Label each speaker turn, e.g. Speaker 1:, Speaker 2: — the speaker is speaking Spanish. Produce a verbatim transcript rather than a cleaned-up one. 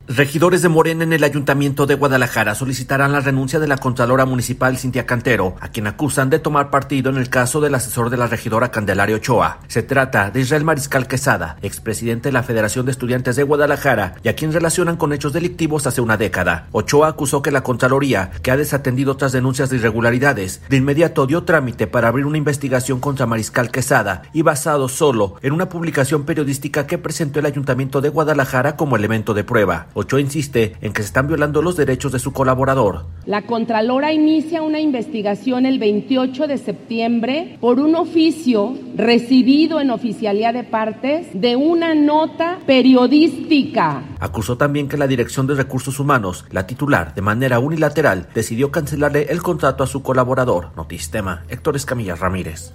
Speaker 1: Regidores de Morena en el Ayuntamiento de Guadalajara solicitarán la renuncia de la Contralora Municipal Cintia Cantero, a quien acusan de tomar partido en el caso del asesor de la regidora Candelaria Ochoa. Se trata de Israel Mariscal Quesada, expresidente de la Federación de Estudiantes de Guadalajara, y a quien relacionan con hechos delictivos hace una década. Ochoa acusó que la Contraloría, que ha desatendido otras denuncias de irregularidades, de inmediato dio trámite para abrir una investigación contra Mariscal Quesada y basado solo en una publicación periodística que presentó el Ayuntamiento de Guadalajara como elemento de prueba. Ochoa insiste en que se están violando los derechos de su colaborador.
Speaker 2: La Contralora inicia una investigación el veintiocho de septiembre por un oficio recibido en oficialía de partes de una nota periodística.
Speaker 1: Acusó también que la Dirección de Recursos Humanos, la titular, de manera unilateral, decidió cancelarle el contrato a su colaborador. Notistema, Héctor Escamilla Ramírez.